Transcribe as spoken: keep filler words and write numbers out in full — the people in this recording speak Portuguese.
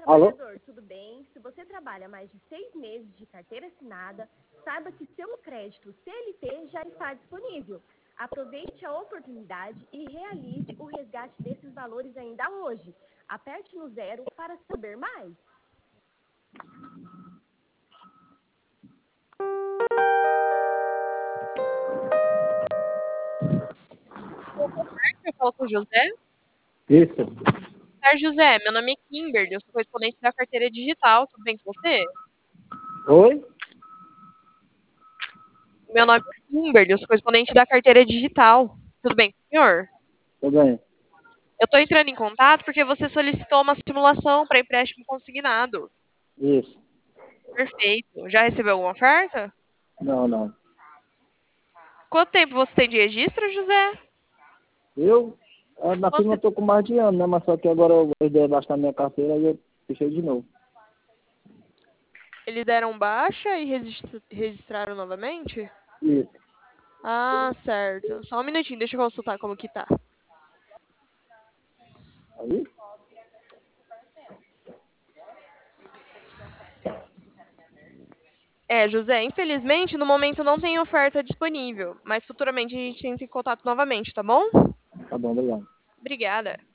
Alô? trabalhador, tudo bem? Se você trabalha mais de seis meses de carteira assinada, saiba que seu crédito C L T já está disponível. Aproveite a oportunidade e realize o resgate desses valores ainda hoje. Aperte no zero para saber mais. Eu falo com o José. Isso. Senhor José, meu nome é Kimberly, eu sou correspondente da carteira digital, tudo bem com você? Oi? Meu nome é Kimberly, eu sou correspondente da carteira digital, tudo bem com o senhor? Tudo bem. Eu estou entrando em contato porque você solicitou uma simulação para empréstimo consignado. Isso. Perfeito. Já recebeu alguma oferta? Não, não. Quanto tempo você tem de registro, José? Eu, ah, na firma, Quanto... eu tô com mais de ano, né? Mas só que agora eu vou debaixar minha carteira e eu fechei de novo. Eles deram baixa e registr- registraram novamente? Isso. Ah, certo. Só um minutinho, deixa eu consultar como que tá. Aí? É, José, infelizmente, no momento não tem oferta disponível, mas futuramente a gente entra em contato novamente, tá bom? Tá bom, obrigado. Obrigada.